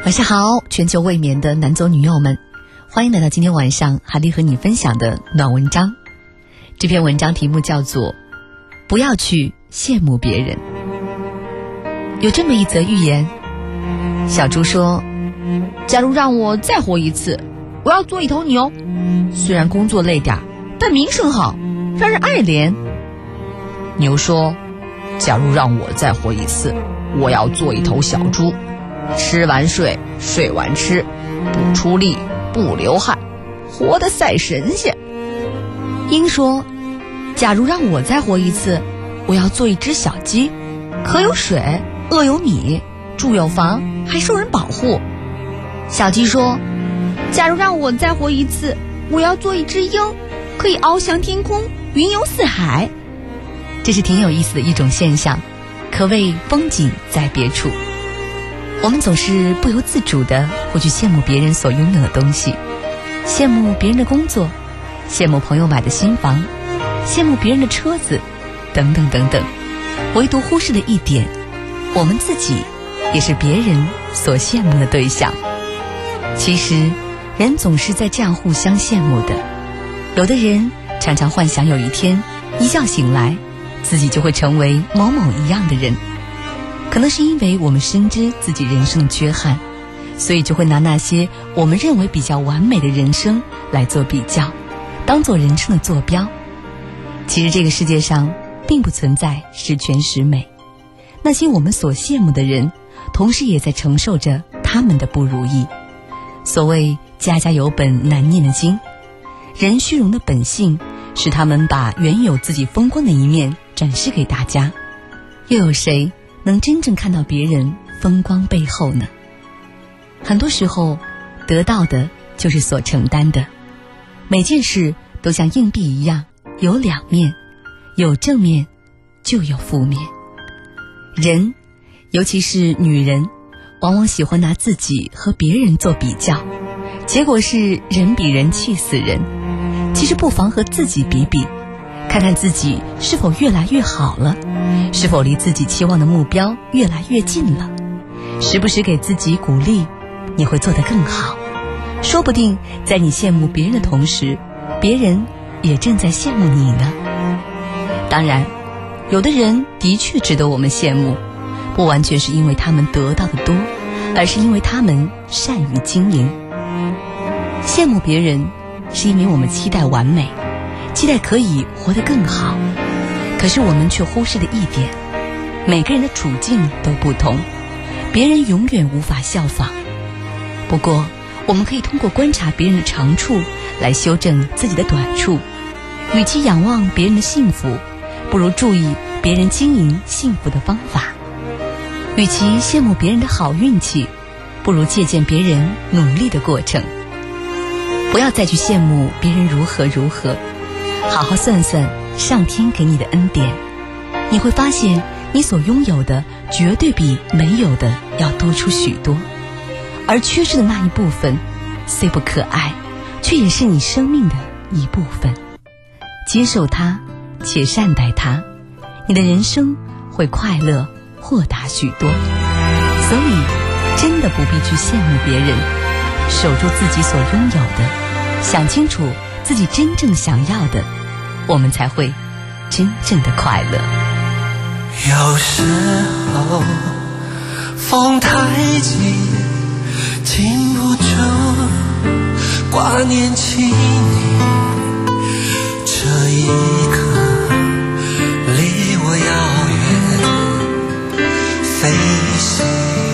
晚上好，全球未眠的男左女右们，欢迎来到今天晚上哈利和你分享的暖文章。这篇文章题目叫做不要去羡慕别人。有这么一则寓言，小猪说，假如让我再活一次，我要做一头牛，虽然工作累点，但名声好，让人爱怜。牛说，假如让我再活一次，我要做一头小猪，吃完睡，睡完吃，不出力，不流汗，活得赛神仙。鹰说，假如让我再活一次，我要做一只小鸡，渴有水，饿有米，住有房，还受人保护。小鸡说，假如让我再活一次，我要做一只鹰，可以翱翔天空，云游四海。这是挺有意思的一种现象，可谓风景在别处。我们总是不由自主地会去羡慕别人所拥有的东西，羡慕别人的工作，羡慕朋友买的新房，羡慕别人的车子，等等等等，唯独忽视了一点，我们自己也是别人所羡慕的对象。其实人总是在这样互相羡慕的，有的人常常幻想有一天一觉醒来，自己就会成为某某一样的人。可能是因为我们深知自己人生的缺憾，所以就会拿那些我们认为比较完美的人生来做比较，当做人生的坐标。其实这个世界上并不存在十全十美，那些我们所羡慕的人，同时也在承受着他们的不如意。所谓家家有本难念的经，人虚荣的本性使他们把原有自己风光的一面展示给大家，又有谁能真正看到别人风光背后呢？很多时候得到的就是所承担的，每件事都像硬币一样，有两面，有正面就有负面。人，尤其是女人，往往喜欢拿自己和别人做比较，结果是人比人气死人。其实不妨和自己比比，看看自己是否越来越好了，是否离自己期望的目标越来越近了。时不时给自己鼓励，你会做得更好。说不定在你羡慕别人的同时，别人也正在羡慕你呢。当然，有的人的确值得我们羡慕，不完全是因为他们得到的多，而是因为他们善于经营。羡慕别人是因为我们期待完美，期待可以活得更好，可是我们却忽视了一点，每个人的处境都不同，别人永远无法效仿。不过我们可以通过观察别人的长处来修正自己的短处。与其仰望别人的幸福，不如注意别人经营幸福的方法。与其羡慕别人的好运气，不如借鉴别人努力的过程。不要再去羡慕别人如何如何，好好算算上天给你的恩典，你会发现你所拥有的绝对比没有的要多出许多。而缺失的那一部分，虽不可爱，却也是你生命的一部分。接受它，且善待它，你的人生会快乐豁达许多。所以真的不必去羡慕别人，守住自己所拥有的，想清楚自己真正想要的，我们才会真正的快乐。 有时候风太急，禁不住挂念起你，这一刻离我遥远飞行。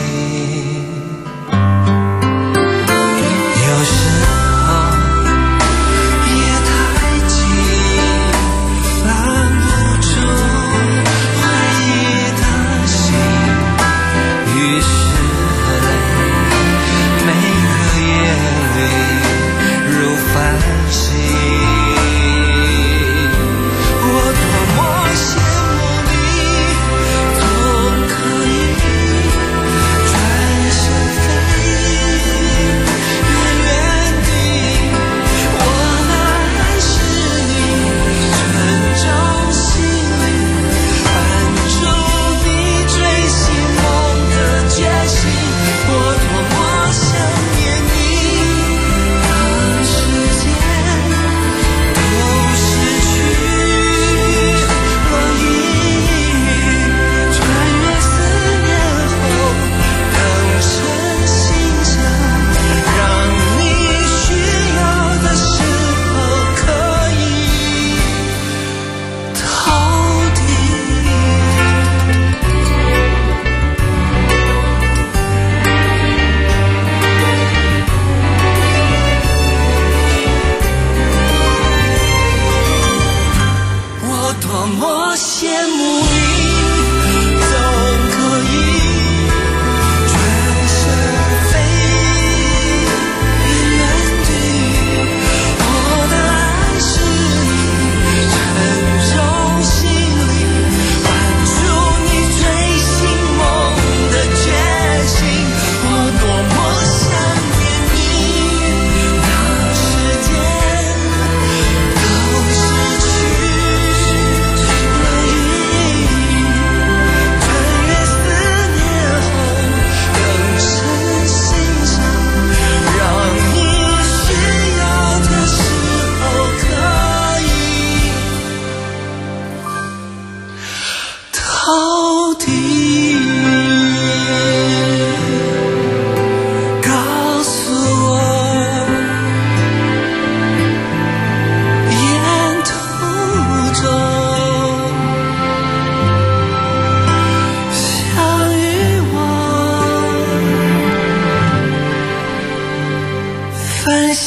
有时候夜太静，拦不住回忆的心，于是每个夜里如繁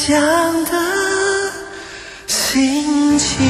想的心情。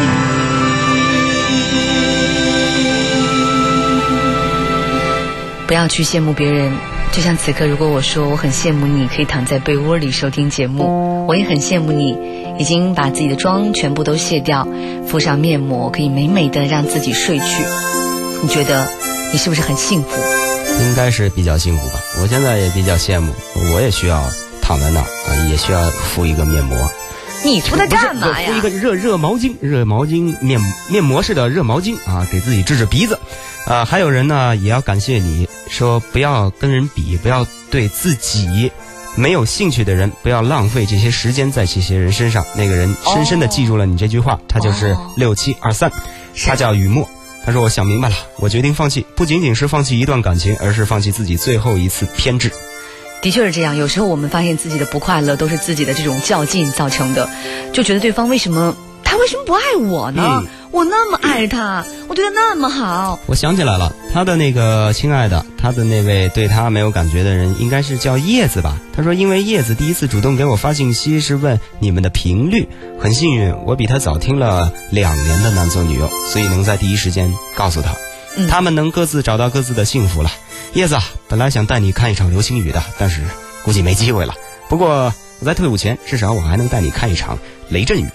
不要去羡慕别人，就像此刻如果我说我很羡慕你可以躺在被窝里收听节目，我也很羡慕你已经把自己的妆全部都卸掉，敷上面膜，可以美美的让自己睡去。你觉得你是不是很幸福？ 应该是比较幸福吧。我现在也比较羡慕，我也需要躺在那儿，也需要敷一个面膜。 你敷它干嘛呀？ 敷一个热毛巾面膜式的热毛巾啊，给自己治鼻子。还有人呢也要感谢你，说不要跟人比，不要对自己没有兴趣的人，不要浪费这些时间在这些人身上。那个人深深的记住了你这句话，他就是6723，他叫雨墨。他说我想明白了，我决定放弃，不仅仅是放弃一段感情，而是放弃自己最后一次偏执。 的确是这样，有时候我们发现自己的不快乐都是自己的这种较劲造成的，就觉得对方为什么不爱我呢？我那么爱他，我对他那么好。 我想起来了，他的那个亲爱的，他的那位对他没有感觉的人应该是叫叶子吧。他说因为叶子第一次主动给我发信息是问你们的频率，很幸运我比他早听了2年的男左女右，所以能在第一时间告诉他，他们能各自找到各自的幸福了。叶子，本来想带你看一场流星雨的，但是估计没机会了。不过我在退伍前至少我还能带你看一场雷阵雨。